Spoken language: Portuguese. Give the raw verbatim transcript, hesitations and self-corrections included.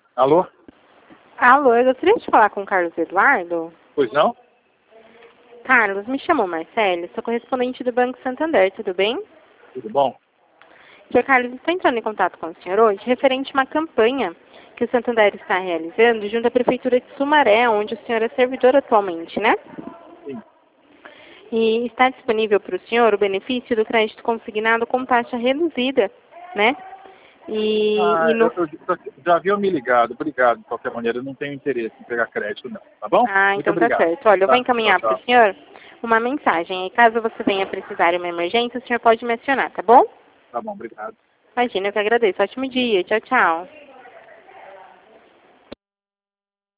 Alô? Alô, eu gostaria de falar com o Carlos Eduardo. Pois não? Carlos, me chamou Marcelo, sou correspondente do Banco Santander, tudo bem? Tudo bom? senhor Carlos, estou entrando em contato com o senhor hoje referente a uma campanha que o Santander está realizando junto à Prefeitura de Sumaré, onde o senhor é servidor atualmente, né? Sim. E está disponível para o senhor o benefício do crédito consignado com taxa reduzida, né? E, Ah, e no... eu, eu já já haviam me ligado. Obrigado. De qualquer maneira, eu não tenho interesse em pegar crédito, não. Tá bom? Ah, Muito então tá obrigado. certo. Olha, eu vou Tá? Tchau, encaminhar para o tchau. senhor uma mensagem. E caso você venha precisar de uma emergência, o senhor pode me acionar, tá bom? Tá bom, obrigado. Imagina, eu que agradeço. Ótimo dia. Tchau, tchau.